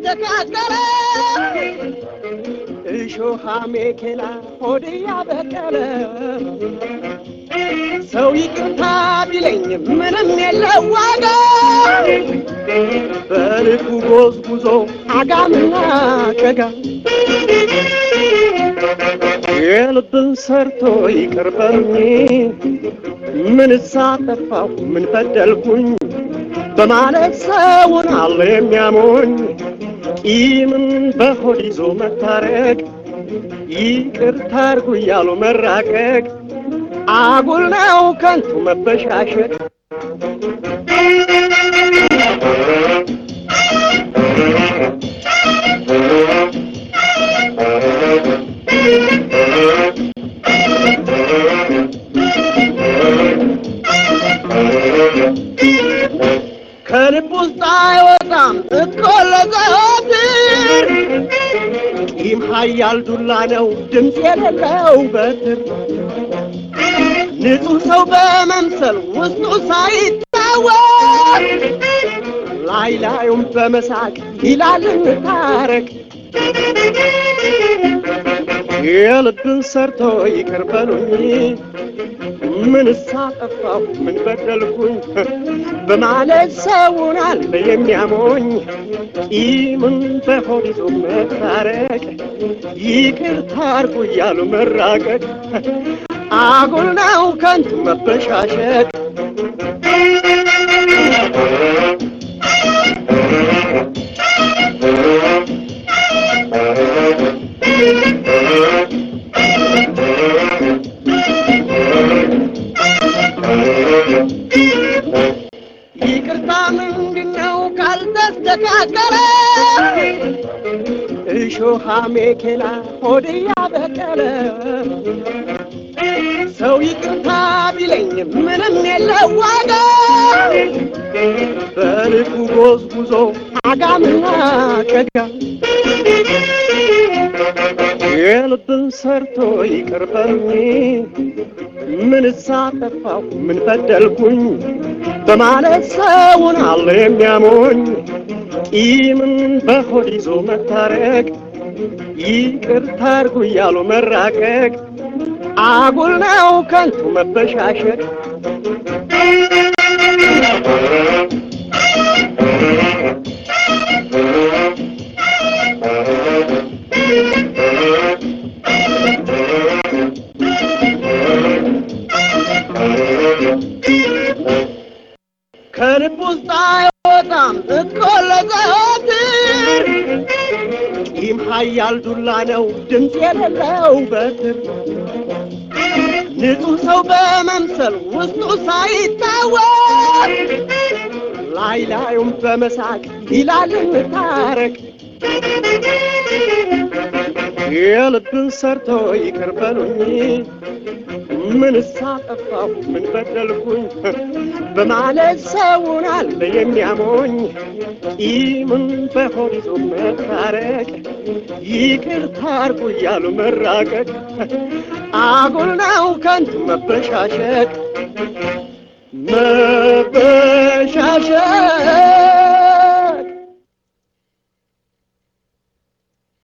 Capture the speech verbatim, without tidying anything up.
ካልተስተካከለ እሾሃ ሜኬላ ሆድ ያበቀለ ሰው ይቅርታ ቢለኝ ምንም የለው ዋጋ በልኩ ጎዝጉዞ አጋምና ጨጋ የልብን ሰርቶ ይቅር በሉኝ ምን ሳጠፋሁ ምን በደልኩኝ በማለት ሰውን አለ የሚያሞኝ ቂምን በሆድ ይዞ መታረቅ ይቅርታ አድርጉ እያሉ መራቀቅ አጉል ነው ከንቱ መበሻሸቅ ከልብ ውስጥ አይወጣም እኮ ለዘወትር ቂም ኃያል ዱላ ነው ድምፅ የሌለው በትር ንጹህ ሰው በመምሰል ውስጡ ሳይታወቅ ላይ ላዩም በመሳቅ ይላል እንታረቅ የልብን ሰርቶ ይቅር በሉኝ ምን ሳጠፋሁ ምን በደልኩኝ በማለት ሰውን አለ የሚያሞኝ ቂምን በሆድ ይዞ መታረቅ ይቅርታ አድርጉ እያሉ መራቀቅ አጉል ነው ከንቱ መበሻሸቅ ይቅርታ ምንድነው ካልተስተካከለ እሾሃ ሜኬላ ሆድ ያበቀለ ሰው ይቅርታ ቢለኝ ምንም የለው ዋጋ በልኩ ጎዝጉዞ አጋምና ጨጋ የልብን ሰርቶ ይቅር በሉኝ ምን ሳጠፋሁ ምን በደልኩኝ በማለት ሰውን አለ የሚያሞኝ ቂምን በሆድ ይዞ መታረቅ ይቅርታ አድርጉ እያሉ መራቀቅ አጉል ነው ከንቱ መበሻሸቅ ከልብ ውስጥ አይወጣም እኮ ለዘወትር ቂም ኃያል ዱላ ነው ድምፅ የሌለው በትር ንጹህ ሰው በመምሰል ውስጡ ሳይታወቅ ላይ ላዩም በመሳቅ ይላል እንታረቅ የልብን ሰርቶ ይቅር በሉኝ ምን ሳጠፋሁ ምን በደልኩኝ በማለት ሰውን አለ የሚያሞኝ ቂምን በሆድ ይዞ መታረቅ ይቅርታ አድርጉ እያሉ መራቀቅ አጉል ነው ከንቱ መበሻሸቅ መበሻሸቅ